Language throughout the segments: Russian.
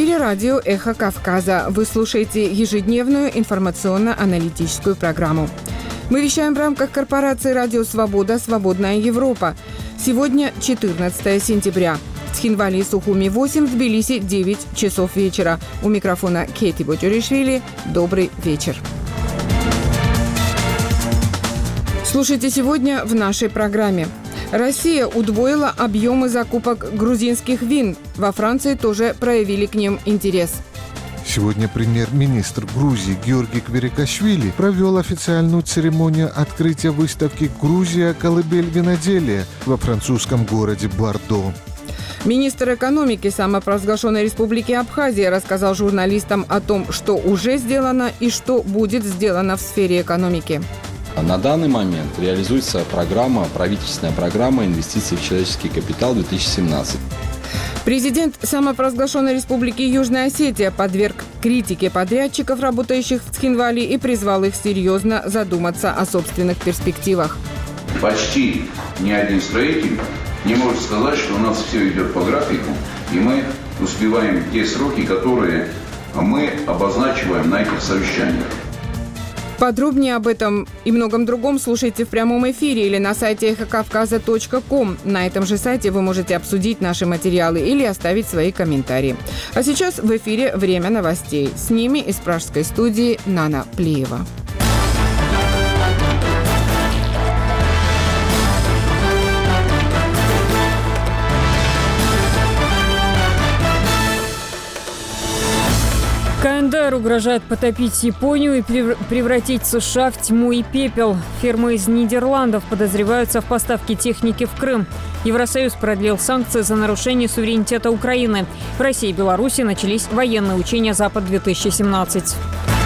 эфире радио «Эхо Кавказа». Вы слушаете ежедневную информационно-аналитическую программу. Мы вещаем в рамках корпорации «Радио Свобода. Свободная Европа». Сегодня 14 сентября. В Тхинвале и Сухуми 8, в Тбилиси 9 часов вечера. У микрофона Кети Боджуришвили. Добрый вечер. Слушайте сегодня в нашей программе. Россия удвоила объемы закупок грузинских вин. Во Франции тоже проявили к ним интерес. Сегодня премьер-министр Грузии Георгий Кверикашвили провел официальную церемонию открытия выставки «Грузия. Колыбель виноделия» во французском городе Бордо. Министр экономики самопровозглашенной республики Абхазия рассказал журналистам о том, что уже сделано и что будет сделано в сфере экономики. На данный момент реализуется правительственная программа инвестиций в человеческий капитал 2017. Президент самопровозглашенной республики Южная Осетия подверг критике подрядчиков, работающих в Тхинвале, и призвал их серьезно задуматься о собственных перспективах. Почти ни один строитель не может сказать, что у нас все идет по графику, и мы успеваем те сроки, которые мы обозначиваем на этих совещаниях. Подробнее об этом и многом другом слушайте в прямом эфире или на сайте эхокавказа.ком. На этом же сайте вы можете обсудить наши материалы или оставить свои комментарии. А сейчас в эфире «Время новостей». С ними из пражской студии Нана Плиева. КНДР угрожает потопить Японию и превратить США в тьму и пепел. Фирмы из Нидерландов подозреваются в поставке техники в Крым. Евросоюз продлил санкции за нарушение суверенитета Украины. В России и Беларуси начались военные учения «Запад-2017».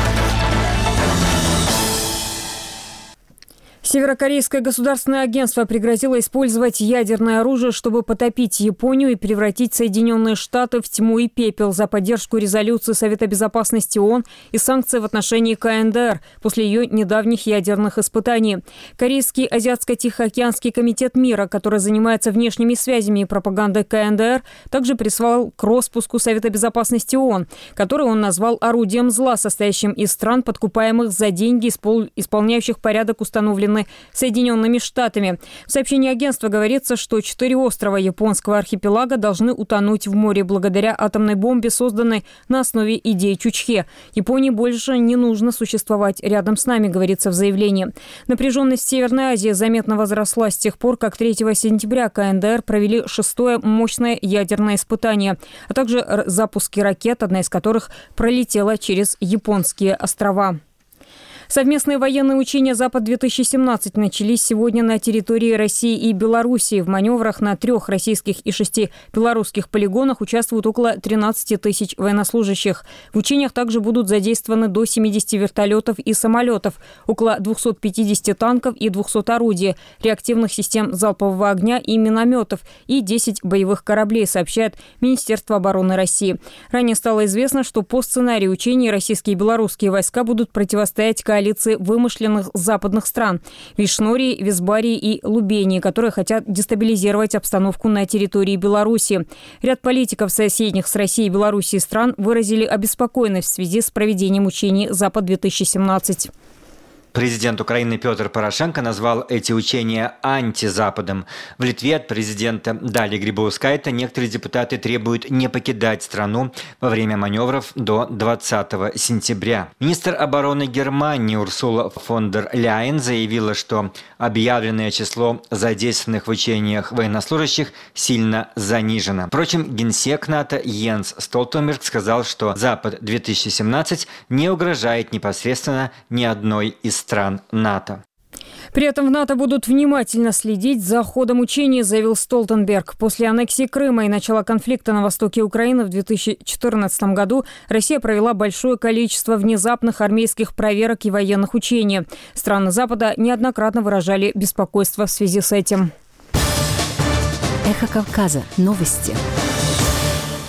Северокорейское государственное агентство пригрозило использовать ядерное оружие, чтобы потопить Японию и превратить Соединенные Штаты в тьму и пепел за поддержку резолюции Совета Безопасности ООН и санкций в отношении КНДР после ее недавних ядерных испытаний. Корейский Азиатско-Тихоокеанский комитет мира, который занимается внешними связями и пропагандой КНДР, также призывал к роспуску Совета Безопасности ООН, который он назвал орудием зла, состоящим из стран, подкупаемых за деньги, исполняющих порядок, установленный Соединенными Штатами. В сообщении агентства говорится, что 4 острова японского архипелага должны утонуть в море благодаря атомной бомбе, созданной на основе идеи Чучхе. Японии больше не нужно существовать рядом с нами, говорится в заявлении. Напряженность в Северной Азии заметно возросла с тех пор, как 3 сентября КНДР провели 6-е мощное ядерное испытание, а также запуски ракет, одна из которых пролетела через японские острова. Совместные военные учения «Запад-2017» начались сегодня на территории России и Белоруссии. В маневрах на 3 российских и 6 белорусских полигонах участвуют около 13 тысяч военнослужащих. В учениях также будут задействованы до 70 вертолетов и самолетов, около 250 танков и 200 орудий, реактивных систем залпового огня и минометов и 10 боевых кораблей, сообщает Министерство обороны России. Ранее стало известно, что по сценарию учений российские и белорусские войска будут противостоять коалиции вымышленных западных стран – Вишнории, Визбарии и Лубении, которые хотят дестабилизировать обстановку на территории Беларуси. Ряд политиков соседних с Россией и Белоруссией стран выразили обеспокоенность в связи с проведением учений «Запад-2017». Президент Украины Петр Порошенко назвал эти учения антизападом. В Литве от президента Дали Грибаускайте некоторые депутаты требуют не покидать страну во время маневров до 20 сентября. Министр обороны Германии Урсула фон дер Ляйен заявила, что объявленное число задействованных в учениях военнослужащих сильно занижено. Впрочем, генсек НАТО Йенс Столтенберг сказал, что Запад-2017 не угрожает непосредственно ни одной из стран НАТО. При этом в НАТО будут внимательно следить за ходом учений, заявил Столтенберг. После аннексии Крыма и начала конфликта на востоке Украины в 2014 году Россия провела большое количество внезапных армейских проверок и военных учений. Страны Запада неоднократно выражали беспокойство в связи с этим. Эхо Кавказа. Новости.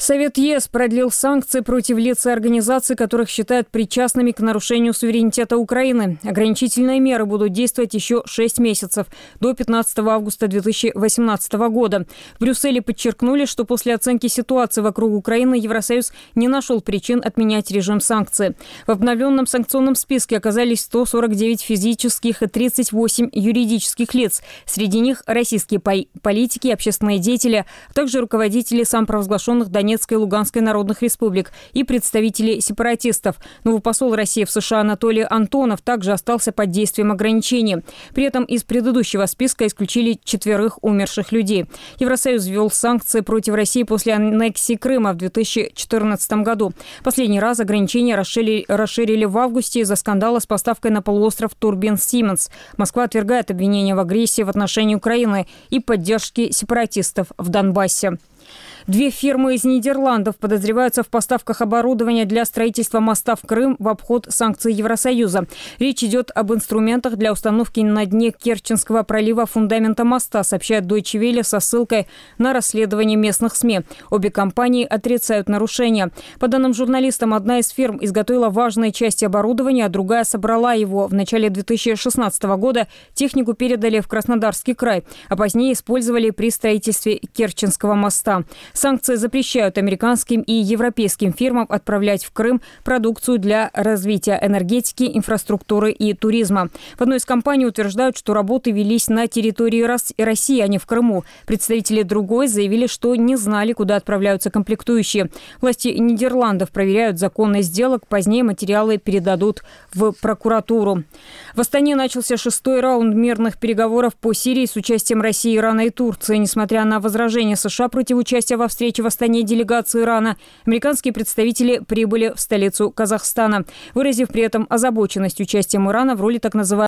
Совет ЕС продлил санкции против лиц и организаций, которых считают причастными к нарушению суверенитета Украины. Ограничительные меры будут действовать еще 6 месяцев, до 15 августа 2018 года. В Брюсселе подчеркнули, что после оценки ситуации вокруг Украины Евросоюз не нашел причин отменять режим санкций. В обновленном санкционном списке оказались 149 физических и 38 юридических лиц. Среди них российские политики, общественные деятели, а также руководители самопровозглашенных Донецкой и Луганской народных республик и представители сепаратистов. Новый посол России в США Анатолий Антонов также остался под действием ограничений. При этом из предыдущего списка исключили 4 умерших людей. Евросоюз ввел санкции против России после аннексии Крыма в 2014 году. Последний раз ограничения расширили в августе из-за скандала с поставкой на полуостров турбин Siemens. Москва отвергает обвинения в агрессии в отношении Украины и поддержке сепаратистов в Донбассе. 2 фирмы из Нидерландов подозреваются в поставках оборудования для строительства моста в Крым в обход санкций Евросоюза. Речь идет об инструментах для установки на дне Керченского пролива фундамента моста, сообщает Deutsche Welle со ссылкой на расследование местных СМИ. Обе компании отрицают нарушения. По данным журналистам, одна из фирм изготовила важные части оборудования, а другая собрала его. В начале 2016 года технику передали в Краснодарский край, а позднее использовали при строительстве Керченского моста. Санкции запрещают американским и европейским фирмам отправлять в Крым продукцию для развития энергетики, инфраструктуры и туризма. В одной из компаний утверждают, что работы велись на территории России, а не в Крыму. Представители другой заявили, что не знали, куда отправляются комплектующие. Власти Нидерландов проверяют законность сделок. Позднее материалы передадут в прокуратуру. В Астане начался 6-й раунд мирных переговоров по Сирии с участием России, Ирана и Турции. Несмотря на возражения США против участия во встрече в Астане делегации Ирана, американские представители прибыли в столицу Казахстана, выразив при этом озабоченность участием Ирана в роли так называемого